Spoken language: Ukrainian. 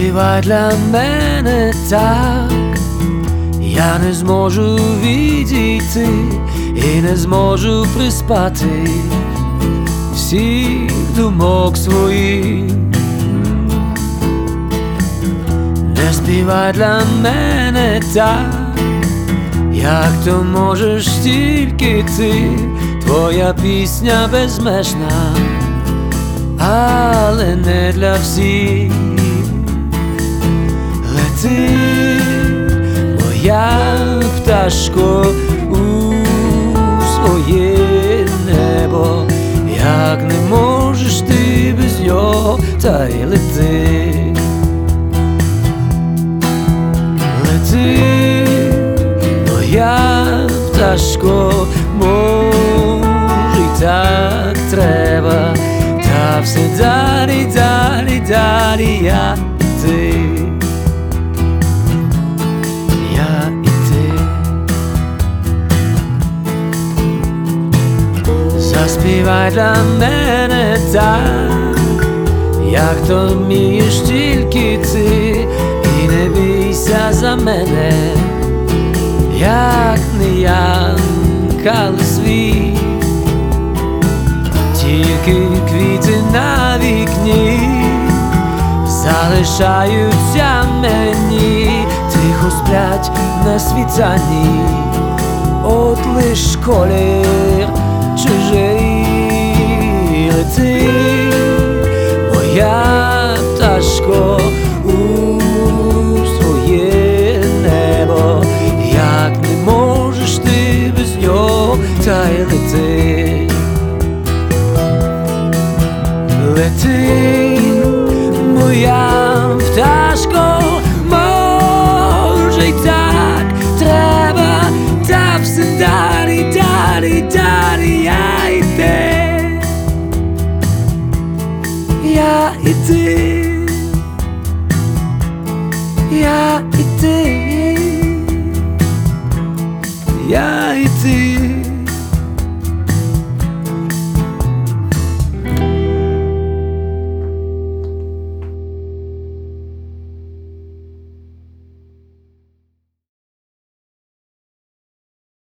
Заспівай для мене так, я не зможу відійти і не зможу приспати всіх думок своїх. Не співай для мене так, як то можеш тільки ти, твоя пісня безмежна, але не для всіх. Лети, моя пташко, у своє небо, як не можеш ти без нього, та й лети. Лети, моя пташко, може й так треба, та все далі, далі, далі я і ти. Я і ти. Заспівай для мене так, як то вмієш тільки ти, і не бійся за мене, як не я, але свій. Тільки квіти на вікні залишаються мені, тихо сплять на світанні, от лиш колір чужий. Лети, моя пташко, у своє небо, як не можеш ти без нього, та й лети. Лети, моя пташко, може й так треба, та все далі, далі, далі я і ти. Я і ти. Я і ти.